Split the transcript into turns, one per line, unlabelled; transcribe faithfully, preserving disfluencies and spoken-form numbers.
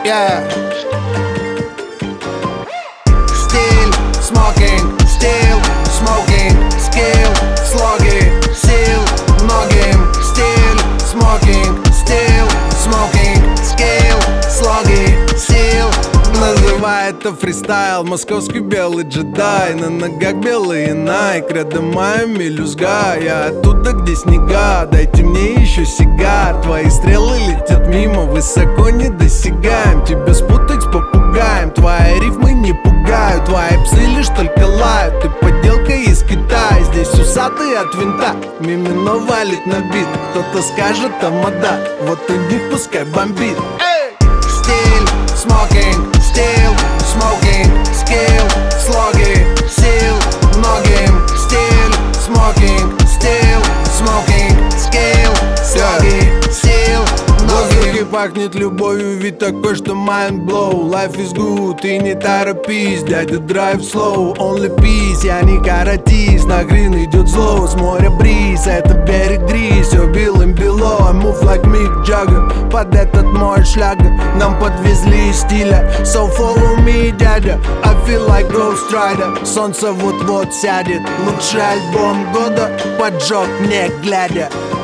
Yeah. Стиль, смокинг, стил, смокинг, скилл, слоги, сил, многим. Стиль, смокинг, стил, смокинг, скилл, слоги, сил. Называй это фристайл, московский белый джедай. На ногах белые найк, рядом моя мелюзга. Я оттуда, где снега, дайте мне еще сигар. Твои стрелы летят мимо, высоко не досягаем. Тебя спутать с попугаем, твои рифмы не пугают. Твои псы лишь только лают, ты подделка из Китая. Здесь усатый от винта, мимино валит на бит. Кто-то скажет тамада, вот у них пускай бомбит. Стиль, смокинг, стил, смокинг, скилл, слоги, сил, многим. Стиль, смокинг, стил, смокинг, скилл, слоги, сил, многим. Пахнет любовью, вид такой, что mind blow. Life is good, и не торопись, дядя drive slow. Only peace, я не каратист, на грин идет зло. С моря бриз, это берег грязь, все белым бело. I move like Mick Jagger, под этот мой шлягер нам подвезли из стиля. So follow me, дядя, I feel like Ghost Rider. Солнце вот-вот сядет, лучший альбом года, поджег не глядя.